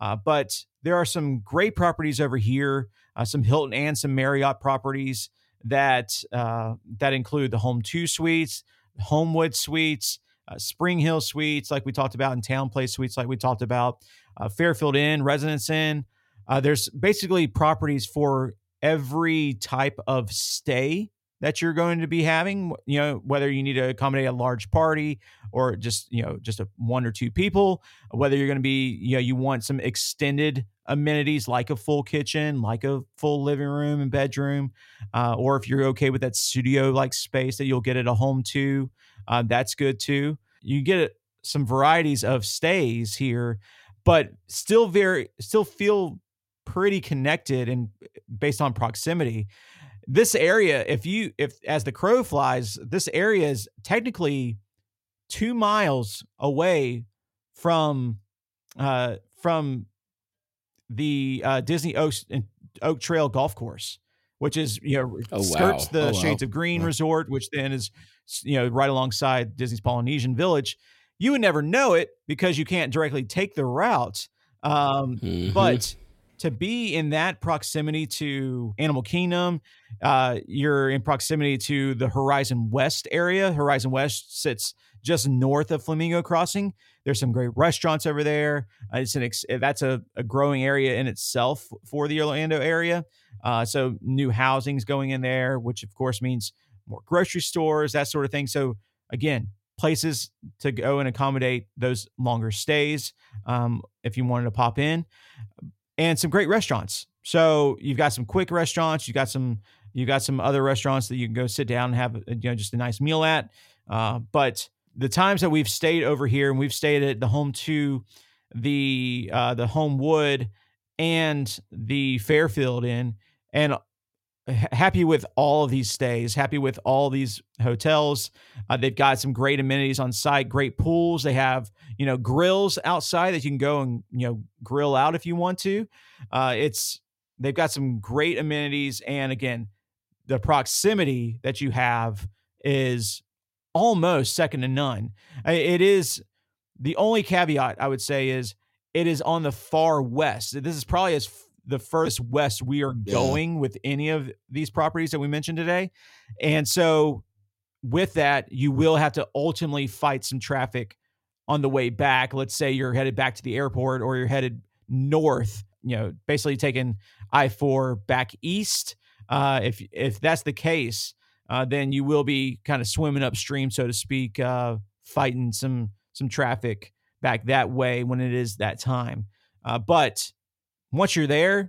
But there are some great properties over here, some Hilton and some Marriott properties that include the Home 2 Suites, Homewood Suites, Spring Hill Suites, like we talked about, and Town Place Suites, like we talked about, Fairfield Inn, Residence Inn. There's basically properties for every type of stay that you're going to be having, whether you need to accommodate a large party or just a 1 or 2 people, whether you're going to be, you want some extended amenities like a full kitchen, like a full living room and bedroom, or if you're okay with that studio-like space that you'll get at a Home 2, that's good too. You get some varieties of stays here, but still feel pretty connected and based on proximity. This area, if as the crow flies, this area is technically 2 miles away from the Disney Oak Trail Golf Course, which is skirts the Shades of Green Resort, which then is right alongside Disney's Polynesian Village. You would never know it because you can't directly take the route, but to be in that proximity to Animal Kingdom, you're in proximity to the Horizon West area. Horizon West sits just north of Flamingo Crossing. There's some great restaurants over there. That's a growing area in itself for the Orlando area. So new housing's going in there, which of course means more grocery stores, that sort of thing. So again, places to go and accommodate those longer stays if you wanted to pop in. And some great restaurants. So you've got some quick restaurants. You got some other restaurants that you can go sit down and have just a nice meal at. But the times that we've stayed over here, and we've stayed at the Home 2, the Homewood, and the Fairfield Inn, and happy with all of these stays, happy with all these hotels. They've got some great amenities on site, great pools. They have, grills outside that you can go and, grill out if you want to. They've got some great amenities. And again, the proximity that you have is almost second to none. It is the only caveat I would say is it is on the far west. This is probably the furthest west we are going with any of these properties that we mentioned today. And so with that, you will have to ultimately fight some traffic on the way back. Let's say you're headed back to the airport or you're headed north, basically taking I-4 back east. If that's the case, then you will be kind of swimming upstream, so to speak, fighting some traffic back that way when it is that time. But once you're there,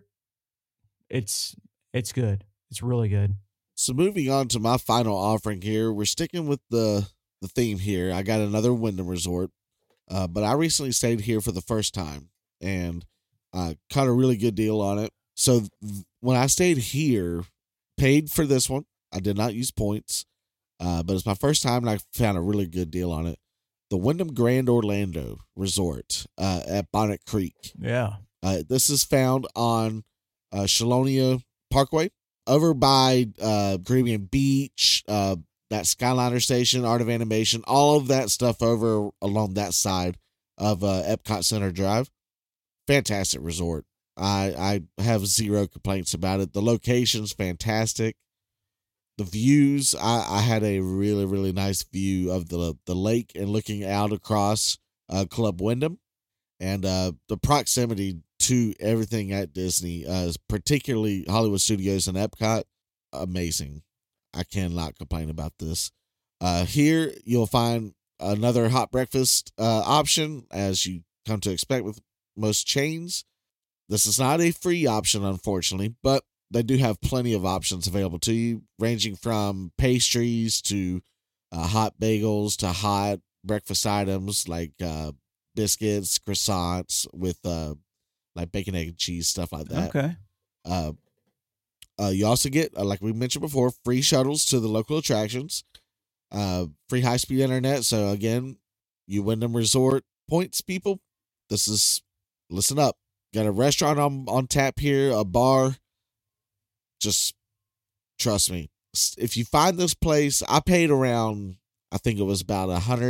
it's good. It's really good. So moving on to my final offering here, we're sticking with the theme here. I got another Wyndham Resort, but I recently stayed here for the first time and caught a really good deal on it. So when I stayed here, paid for this one, I did not use points, but it's my first time and I found a really good deal on it. The Wyndham Grand Orlando Resort at Bonnet Creek. Yeah. This is found on Chelonia Parkway. over by Caribbean Beach, that Skyliner Station, Art of Animation, all of that stuff over along that side of Epcot Center Drive. Fantastic resort. I have zero complaints about it. The location's fantastic. The views, I had a really, really nice view of the lake and looking out across Club Wyndham, and the proximity to everything at Disney, particularly Hollywood Studios and Epcot, amazing. I cannot complain about this. Here, you'll find another hot breakfast option, as you come to expect with most chains. This is not a free option, unfortunately, but they do have plenty of options available to you, ranging from pastries to hot bagels to hot breakfast items like biscuits, croissants with like bacon, egg, and cheese, stuff like that. Okay. You also get, like we mentioned before, free shuttles to the local attractions, free high-speed internet. So again, you Wyndham Resort points people. Listen up. Got a restaurant on tap here, a bar. Just trust me. If you find this place, I paid around, I think it was about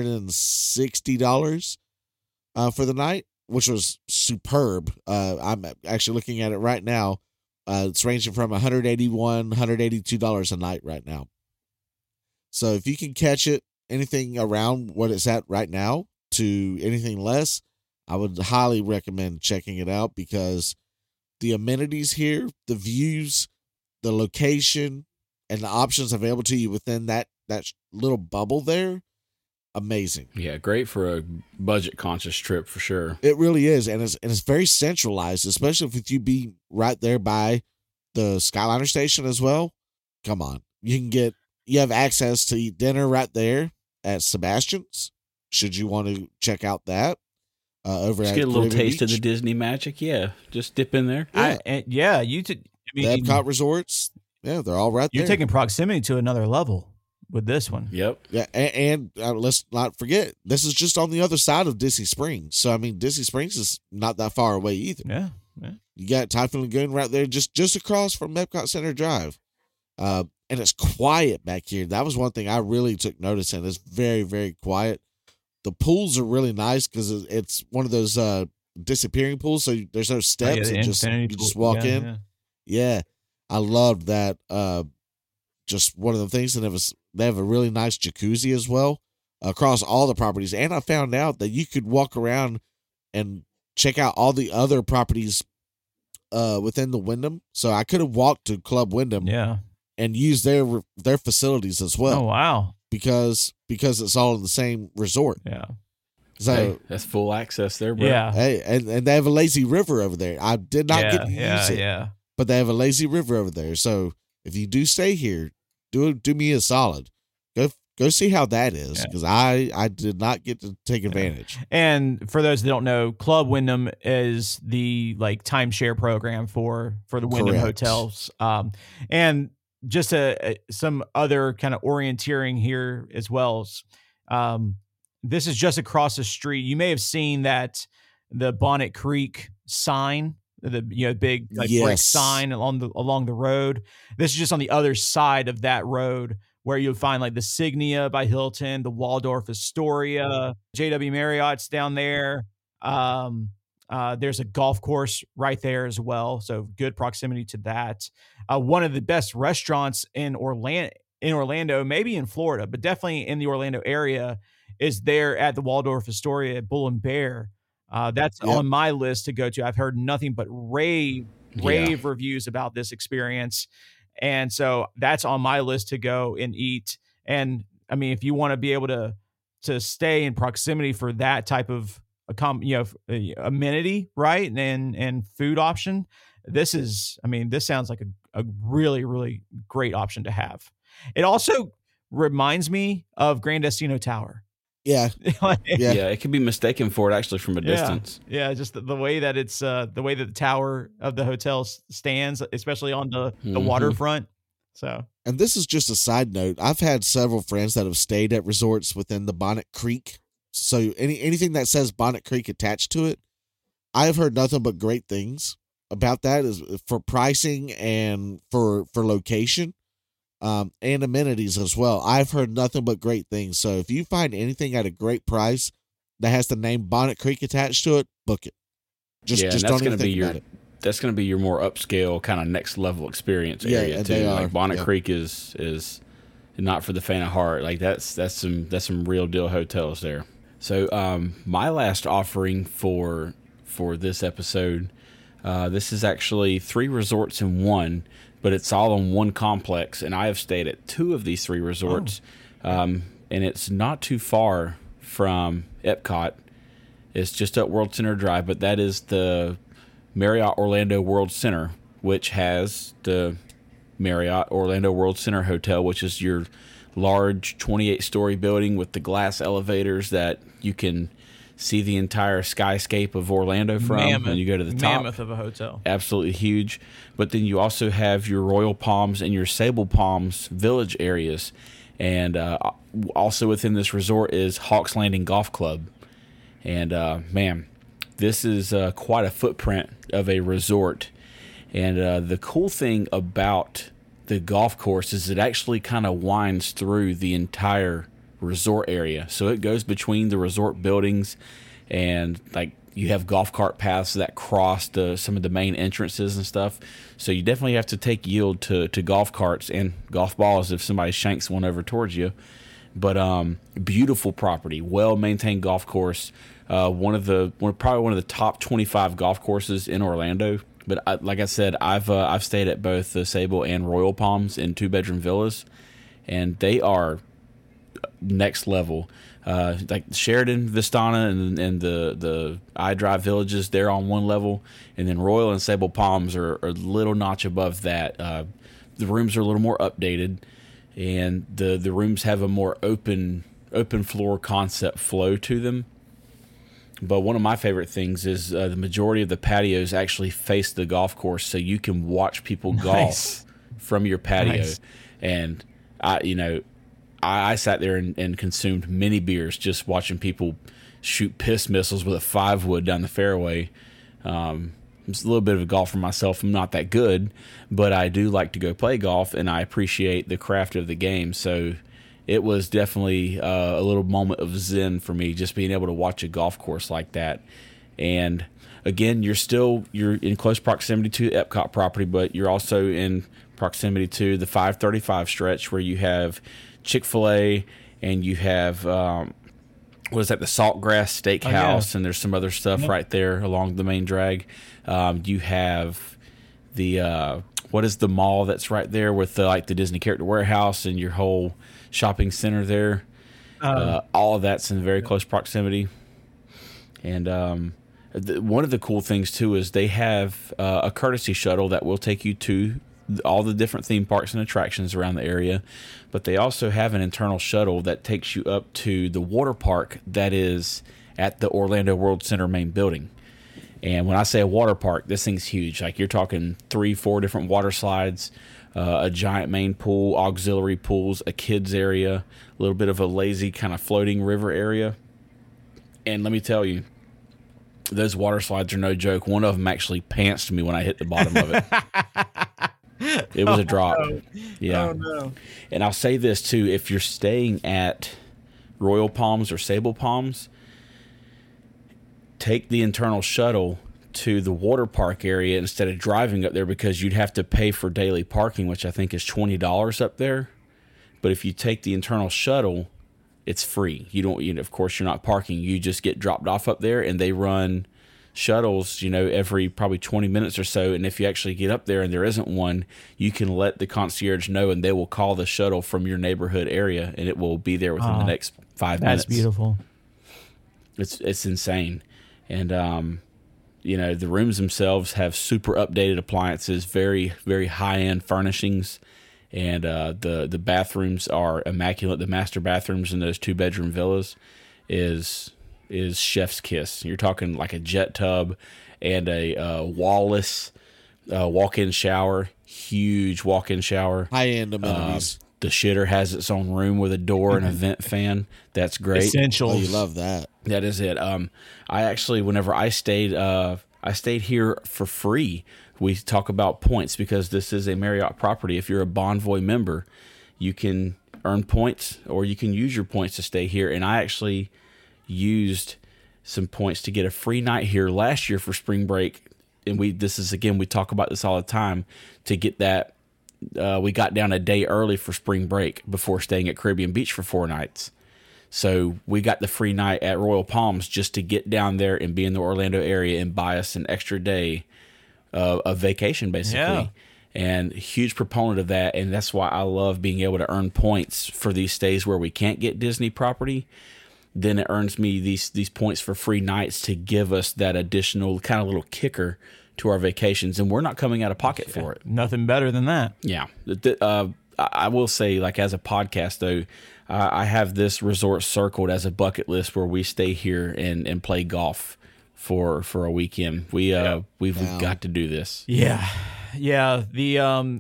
$160 for the night, which was superb. I'm actually looking at it right now. It's ranging from $181, $182 a night right now. So if you can catch it, anything around what it's at right now to anything less, I would highly recommend checking it out, because the amenities here, the views, the location, and the options available to you within that little bubble there, amazing. Yeah, great for a budget conscious trip for sure. It really is, and it's very centralized, especially if you be right there by the Skyliner station as well. Come on, you have access to eat dinner right there at Sebastian's. Should you want to check out that over just at get a little Caribbean taste of Beach. the Disney magic. Yeah, just dip in there. Yeah. I mean, The Epcot resorts, yeah, they're all right there. you're taking proximity to another level with this one. Yep. Yeah, and let's not forget, this is just on the other side of Disney Springs. So, I mean, Disney Springs is not that far away either. Yeah. You got Typhoon Lagoon right there, just across from Epcot Center Drive. And it's quiet back here. That was one thing I really took notice in. It's very, very quiet. The pools are really nice because it's one of those disappearing pools, so there's no steps. the You just infinity pool. walk in. Yeah, I loved that. Just one of the things, and they have a really nice jacuzzi as well across all the properties. And I found out that you could walk around and check out all the other properties within the Wyndham. So I could have walked to Club Wyndham, Yeah. and used their facilities as well. Oh, wow. because it's all in the same resort. Yeah. So Hey, that's full access there, bro. Yeah. hey, and they have a lazy river over there. I did not get to use it, Yeah. but they have a lazy river over there. So if you do stay here, do me a solid. Go see how that is, because I did not get to take advantage. And for those that don't know, Club Wyndham is the timeshare program for the Wyndham Correct. hotels. And just some other kind of orienteering here as well. This is just across the street. You may have seen that the Bonnet Creek sign, the big brick Yes. sign along the road. This is just on the other side of that road, where you'll find the Signia by Hilton, the Waldorf Astoria, JW Marriott's down there. There's a golf course right there as well, so good proximity to that. One of the best restaurants in Orlando, maybe in Florida, but definitely in the Orlando area, is there at the Waldorf Astoria at Bull and Bear. That's on my list to go to. I've heard nothing but rave reviews about this experience. And so that's on my list to go and eat. And I mean, if you want to be able to stay in proximity for that type of amenity, right, and food option, this sounds like a really, really great option to have. It also reminds me of Grand Destino Tower. Yeah. Yeah, it could be mistaken for it actually from a distance. Yeah, just the way that it's the way that the tower of the hotel stands, especially on the waterfront. So, And this is just a side note. I've had several friends that have stayed at resorts within the Bonnet Creek. So anything that says Bonnet Creek attached to it, I have heard nothing but great things about that is for pricing and for location, and amenities as well. I've heard nothing but great things. So if you find anything at a great price that has the name Bonnet Creek attached to it, book it. Just don't even think about it. That's going to be your more upscale kind of next level experience area too. Like Bonnet Creek is not for the faint of heart. Like that's some real deal hotels there. So my last offering for this episode, this is actually 3 resorts in one, but it's all in one complex, and I have stayed at 2 of these 3 resorts, and it's not too far from Epcot. It's just up World Center Drive, but that is the Marriott Orlando World Center, which has the Marriott Orlando World Center Hotel, which is your large 28-story building with the glass elevators that you can see the entire skyscape of Orlando from when you go to the top. Mammoth of a hotel. Absolutely huge. But then you also have your Royal Palms and your Sable Palms village areas. And also within this resort is Hawks Landing Golf Club. And, man, this is quite a footprint of a resort. And the cool thing about the golf course is it actually kind of winds through the entire resort area. So it goes between the resort buildings, and like you have golf cart paths that cross some of the main entrances and stuff. So you definitely have to take yield to golf carts and golf balls if somebody shanks one over towards you. But beautiful property, well-maintained golf course. Probably one of the top 25 golf courses in Orlando. But like I said, I've stayed at both the Sable and Royal Palms in 2-bedroom villas, and they are next level. Like Sheridan, Vistana, and the iDrive villages, they're on one level, and then Royal and Sable Palms are a little notch above that. The rooms are a little more updated, and the rooms have a more open floor concept flow to them. But one of my favorite things is the majority of the patios actually face the golf course, so you can watch people golf from your patio. Nice. And I sat there and consumed many beers just watching people shoot piss missiles with a 5-wood down the fairway. It's a little bit of a golfer myself. I'm not that good, but I do like to go play golf, and I appreciate the craft of the game. So it was definitely a little moment of zen for me, just being able to watch a golf course like that. And again, you're in close proximity to the Epcot property, but you're also in proximity to the 535 stretch, where you have Chick-fil-A and you have the Saltgrass Steakhouse, and there's some other stuff right there along the main drag. You have the what is the mall that's right there with the Disney Character Warehouse and your whole shopping center there. All of that's in very close proximity. And one of the cool things too is they have a courtesy shuttle that will take you to all the different theme parks and attractions around the area, but they also have an internal shuttle that takes you up to the water park that is at the Orlando World Center main building. And when I say a water park, this thing's huge. Like, you're talking 3-4 different water slides, a giant main pool, auxiliary pools, a kids area, a little bit of a lazy kind of floating river area. And let me tell you, those water slides are no joke. One of them actually pantsed me when I hit the bottom of it. It was a drop. No. Yeah. Oh, no. And I'll say this too, if you're staying at Royal Palms or Sable Palms, take the internal shuttle to the water park area instead of driving up there, because you'd have to pay for daily parking, which I think is $20 up there. But if you take the internal shuttle, it's free. Of course, you're not parking. You just get dropped off up there, and they run shuttles, every probably 20 minutes or so. And if you actually get up there and there isn't one, you can let the concierge know, and they will call the shuttle from your neighborhood area, and it will be there within the next 5 minutes. That's beautiful. It's insane. And, the rooms themselves have super updated appliances, very, very high-end furnishings. And the bathrooms are immaculate. The master bathrooms in those 2-bedroom villas is chef's kiss. You're talking like a jet tub and a wall-less walk-in shower, huge walk-in shower. High-end amenities. The shitter has its own room with a door and a vent fan. That's great. Essential. Oh, you love that. That is it. I actually, whenever I stayed, I I stayed here for free. We talk about points because this is a Marriott property. If you're a Bonvoy member, you can earn points or you can use your points to stay here. And I actually used some points to get a free night here last year for spring break. And we talk about this all the time, to get that. We got down a day early for spring break before staying at Caribbean Beach for 4 nights. So we got the free night at Royal Palms just to get down there and be in the Orlando area and buy us an extra day of vacation, basically. Yeah. And huge proponent of that. And that's why I love being able to earn points for these stays where we can't get Disney property. Then it earns me these points for free nights to give us that additional kind of little kicker to our vacations. And we're not coming out of pocket for it. Nothing better than that. Yeah. I will say, like, as a podcast, though, I have this resort circled as a bucket list where we stay here and play golf for a weekend. We've got to do this. Yeah. We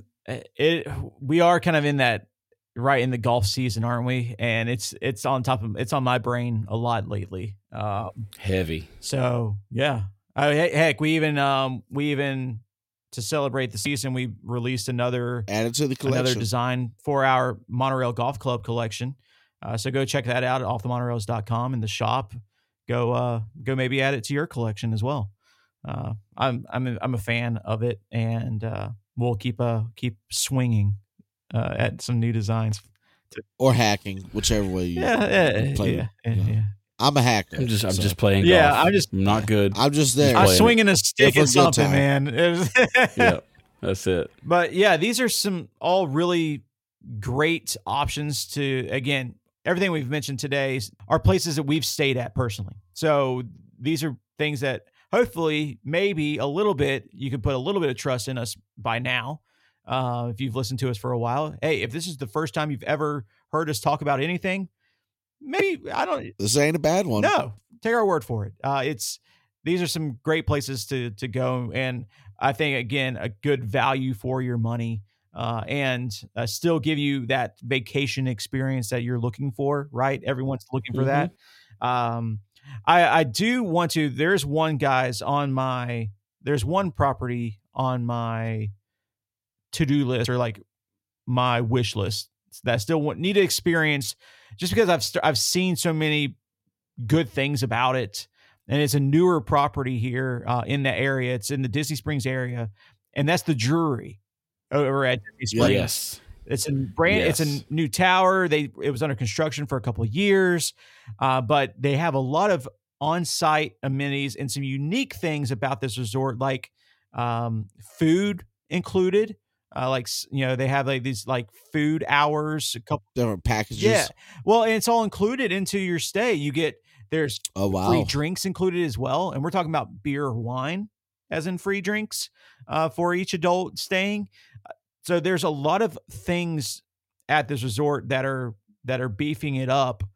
are kind of in that, right in the golf season, aren't we? And it's on my brain a lot lately. Heavy. So yeah. Heck, we even to celebrate the season, we released another Added to the collection. Another design for our Monorail Golf Club collection. So go check that out at offthemonorails.com in the shop. Go maybe add it to your collection as well. I'm a fan of it, and we'll keep swinging at some new designs or hacking, whichever way you play. Yeah. I'm a hacker. I'm just playing golf. I'm not good. I'm just there. I'm swinging a stick for a at good something, time. man. Yeah, that's it. But yeah, these are some all really great options to, again, everything we've mentioned today are places that we've stayed at personally. So these are things that hopefully maybe a little bit, you can put a little bit of trust in us by now. If you've listened to us for a while, hey, if this is the first time you've ever heard us talk about anything, maybe this ain't a bad one. No, take our word for it. These are some great places to go. And I think, again, a good value for your money, and still give you that vacation experience that you're looking for, right? Everyone's looking for that. I do want to, there's one property on my to-do list, or like my wish list, that I still need to experience, just because I've seen so many good things about it. And it's a newer property here in the area. It's in the Disney Springs area, and that's the Drury over at Disney Springs. Yes. It's a new tower. It was under construction for a couple of years, but they have a lot of on-site amenities and some unique things about this resort, like food included. They have like these like food hours, a couple different packages. Yeah. Well, and it's all included into your stay. There's free drinks included as well. And we're talking about beer or wine as in free drinks for each adult staying. So there's a lot of things at this resort that are beefing it up.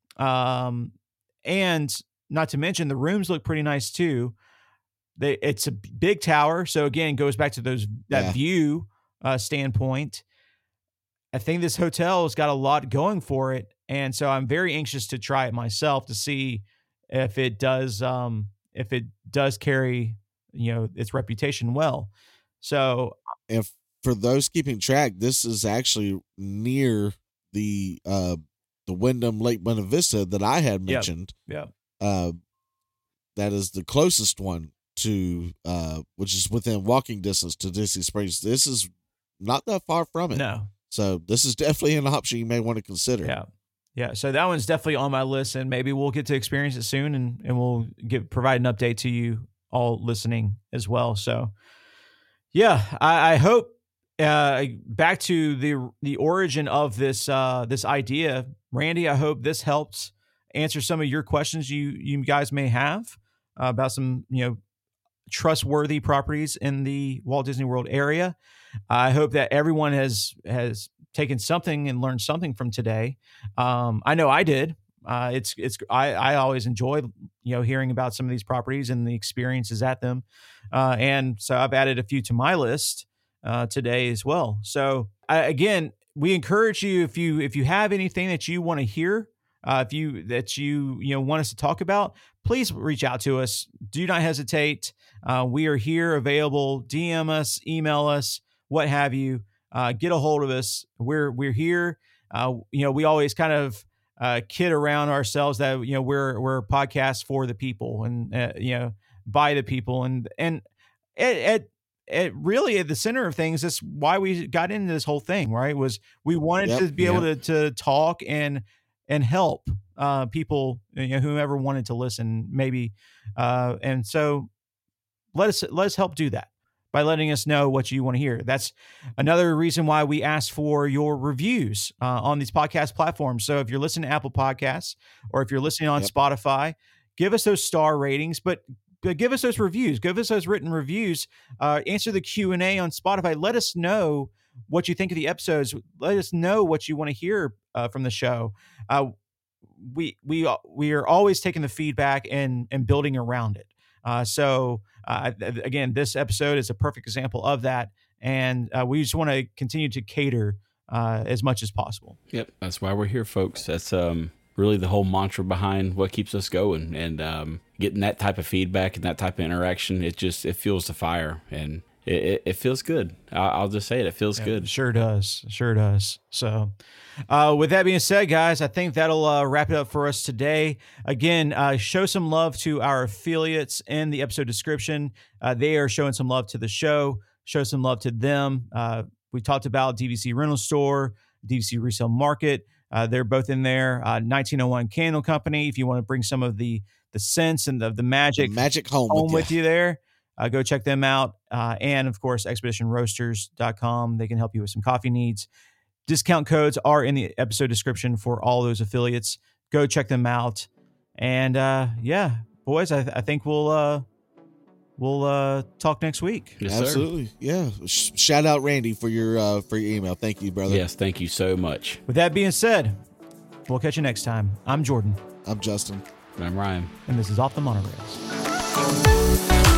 And not to mention the rooms look pretty nice too. It's a big tower. So again, it goes back to that view standpoint. I think this hotel has got a lot going for it. And so I'm very anxious to try it myself to see if it does carry, its reputation well. So if for those keeping track, this is actually near the Wyndham Lake Buena Vista that I had mentioned. Yeah. That is the closest one to which is within walking distance to Disney Springs. This is not that far from it. No. So this is definitely an option you may want to consider. Yeah. Yeah. So that one's definitely on my list, and maybe we'll get to experience it soon, and we'll provide an update to you all listening as well. So yeah, I hope back to the origin of this idea, Randy, I hope this helps answer some of your questions you guys may have about some, trustworthy properties in the Walt Disney World area. I hope that everyone has taken something and learned something from today. I know I did. I always enjoy, hearing about some of these properties and the experiences at them. And so I've added a few to my list today as well. So again, we encourage you, if you have anything that you want to hear if you want us to talk about, please reach out to us. Do not hesitate. We are here, available. DM us, email us, what have you. Get a hold of us. We're here. We always kind of kid around ourselves that we're a podcast for the people and by the people, and it really at the center of things. That's why we got into this whole thing, right? Was we wanted to be able to talk and help people, whomever wanted to listen, maybe. And so let us help do that by letting us know what you want to hear. That's another reason why we ask for your reviews on these podcast platforms. So if you're listening to Apple Podcasts or if you're listening on Spotify, give us those star ratings, but give us those reviews. Give us those written reviews. Answer the Q&A on Spotify. Let us know what you think of the episodes. Let us know what you want to hear from the show. We are always taking the feedback and building around it. So again, this episode is a perfect example of that. And we just want to continue to cater as much as possible. Yep. That's why we're here, folks. That's really the whole mantra behind what keeps us going, and getting that type of feedback and that type of interaction. It fuels the fire, and it feels good. I'll just say it. It feels good. It sure does. So with that being said, guys, I think that'll wrap it up for us today. Again, show some love to our affiliates in the episode description. They are showing some love to the show. Show some love to them. We talked about DVC Rental Store, DVC Resale Market. They're both in there. 1901 Candle Company. If you want to bring some of the scents and the magic home with you there, go check them out. And of course, expeditionroasters.com. They can help you with some coffee needs. Discount codes are in the episode description for all those affiliates. Go check them out. And boys, I think we'll talk next week. Yes, absolutely. Sir. Yeah. Shout out Randy for your email. Thank you, brother. Yes, thank you so much. With that being said, we'll catch you next time. I'm Jordan. I'm Justin. And I'm Ryan. And this is Off the Monorails.